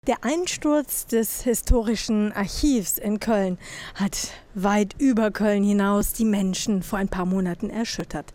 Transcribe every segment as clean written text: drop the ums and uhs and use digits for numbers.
Der Einsturz des Historischen Archivs in Köln hat weit über Köln hinaus die Menschen vor ein paar Monaten erschüttert.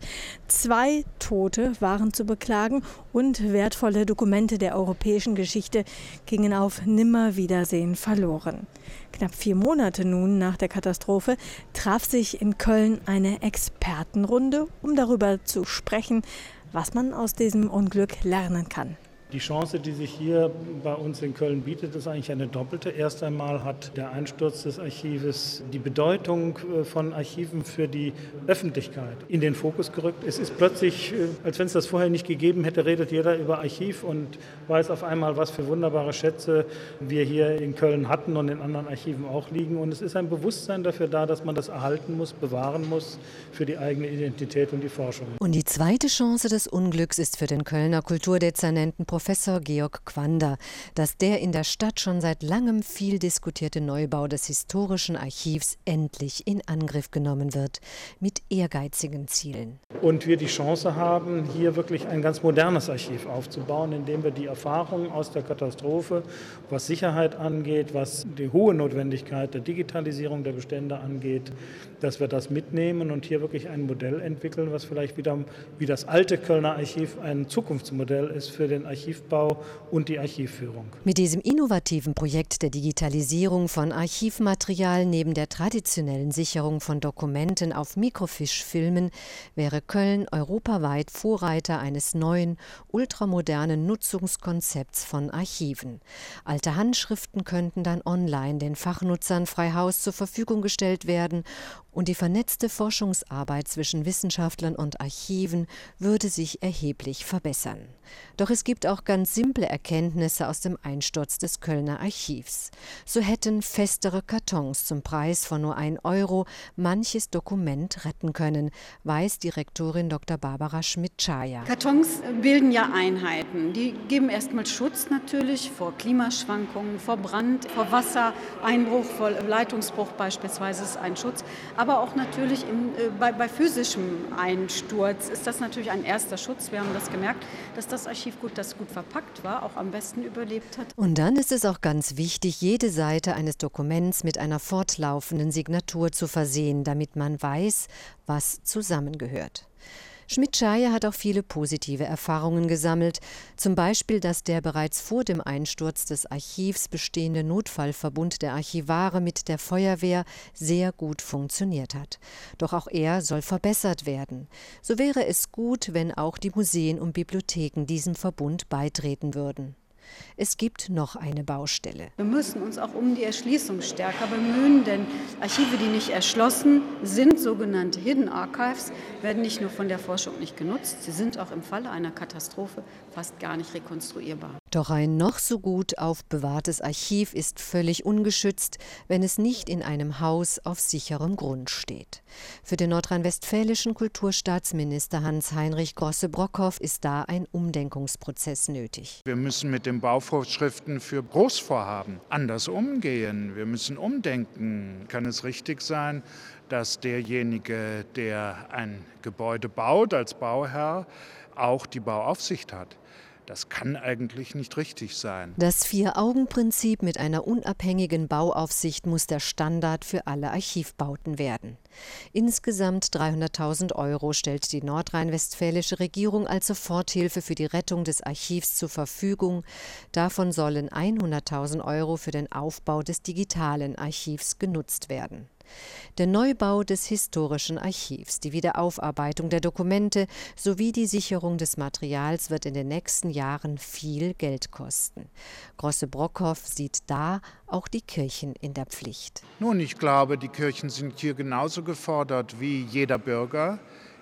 2 Tote waren zu beklagen und wertvolle Dokumente der europäischen Geschichte gingen auf Nimmerwiedersehen verloren. Knapp 4 Monate nun nach der Katastrophe traf sich in Köln eine Expertenrunde, um darüber zu sprechen, was man aus diesem Unglück lernen kann. Die Chance, die sich hier bei uns in Köln bietet, ist eigentlich eine doppelte. Erst einmal hat der Einsturz des Archives die Bedeutung von Archiven für die Öffentlichkeit in den Fokus gerückt. Es ist plötzlich, als wenn es das vorher nicht gegeben hätte, redet jeder über Archiv und weiß auf einmal, was für wunderbare Schätze wir hier in Köln hatten und in anderen Archiven auch liegen. Und es ist ein Bewusstsein dafür da, dass man das erhalten muss, bewahren muss für die eigene Identität und die Forschung. Und die zweite Chance des Unglücks ist für den Kölner Kulturdezernenten Professor Georg Quander, dass der in der Stadt schon seit langem viel diskutierte Neubau des Historischen Archivs endlich in Angriff genommen wird, mit ehrgeizigen Zielen. Und wir die Chance haben, hier wirklich ein ganz modernes Archiv aufzubauen, indem wir die Erfahrungen aus der Katastrophe, was Sicherheit angeht, was die hohe Notwendigkeit der Digitalisierung der Bestände angeht, dass wir das mitnehmen und hier wirklich ein Modell entwickeln, was vielleicht wieder wie das alte Kölner Archiv ein Zukunftsmodell ist für den Archivbau und die Archivführung. Mit diesem innovativen Projekt der Digitalisierung von Archivmaterial neben der traditionellen Sicherung von Dokumenten auf Mikrofiche-Filmen wäre Köln europaweit Vorreiter eines neuen, ultramodernen Nutzungskonzepts von Archiven. Alte Handschriften könnten dann online den Fachnutzern frei Haus zur Verfügung gestellt werden und die vernetzte Forschungsarbeit zwischen Wissenschaftlern und Archiven würde sich erheblich verbessern. Doch es gibt auch ganz simple Erkenntnisse aus dem Einsturz des Kölner Archivs. So hätten festere Kartons zum Preis von nur 1 Euro manches Dokument retten können, weiß Direktorin Dr. Barbara Schmidt-Schaja. Kartons bilden ja Einheiten. Die geben erstmal Schutz natürlich vor Klimaschwankungen, vor Brand, vor Wassereinbruch, vor Leitungsbruch beispielsweise ist ein Schutz. Aber auch natürlich bei physischem Einsturz ist das natürlich ein erster Schutz. Wir haben das gemerkt, dass das Archiv gut verpackt war, auch am besten überlebt hat. Und dann ist es auch ganz wichtig, jede Seite eines Dokuments mit einer fortlaufenden Signatur zu versehen, damit man weiß, was zusammengehört. Schmidt-Schaja hat auch viele positive Erfahrungen gesammelt, zum Beispiel, dass der bereits vor dem Einsturz des Archivs bestehende Notfallverbund der Archivare mit der Feuerwehr sehr gut funktioniert hat. Doch auch er soll verbessert werden. So wäre es gut, wenn auch die Museen und Bibliotheken diesem Verbund beitreten würden. Es gibt noch eine Baustelle. Wir müssen uns auch um die Erschließung stärker bemühen, denn Archive, die nicht erschlossen sind, sogenannte Hidden Archives, werden nicht nur von der Forschung nicht genutzt, sie sind auch im Falle einer Katastrophe fast gar nicht rekonstruierbar. Doch ein noch so gut aufbewahrtes Archiv ist völlig ungeschützt, wenn es nicht in einem Haus auf sicherem Grund steht. Für den nordrhein-westfälischen Kulturstaatsminister Hans-Heinrich Grosse-Brockhoff ist da ein Umdenkungsprozess nötig. Wir müssen mit den Bauvorschriften für Großvorhaben anders umgehen. Wir müssen umdenken. Kann es richtig sein, dass derjenige, der ein Gebäude baut als Bauherr, auch die Bauaufsicht hat? Das kann eigentlich nicht richtig sein. Das 4-Augen-Prinzip mit einer unabhängigen Bauaufsicht muss der Standard für alle Archivbauten werden. Insgesamt 300.000 Euro stellt die nordrhein-westfälische Regierung als Soforthilfe für die Rettung des Archivs zur Verfügung. Davon sollen 100.000 Euro für den Aufbau des digitalen Archivs genutzt werden. Der Neubau des Historischen Archivs, die Wiederaufarbeitung der Dokumente sowie die Sicherung des Materials wird in den nächsten Jahren viel Geld kosten. Grosse-Brockhoff sieht da auch die Kirchen in der Pflicht. Nun, ich glaube, die Kirchen sind hier genauso gefordert wie jeder Bürger,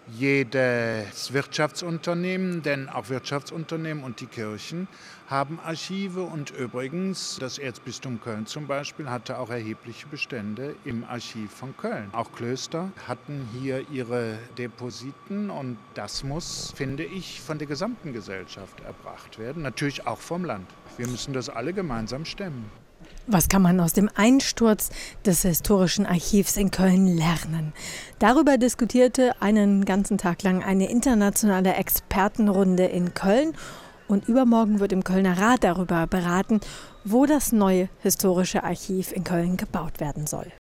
jedes Wirtschaftsunternehmen, denn auch Wirtschaftsunternehmen und die Kirchen haben Archive und übrigens das Erzbistum Köln zum Beispiel hatte auch erhebliche Bestände im Archiv von Köln. Auch Klöster hatten hier ihre Depositen und das muss, finde ich, von der gesamten Gesellschaft erbracht werden, natürlich auch vom Land. Wir müssen das alle gemeinsam stemmen. Was kann man aus dem Einsturz des Historischen Archivs in Köln lernen? Darüber diskutierte einen ganzen Tag lang eine internationale Expertenrunde in Köln. Und übermorgen wird im Kölner Rat darüber beraten, wo das neue historische Archiv in Köln gebaut werden soll.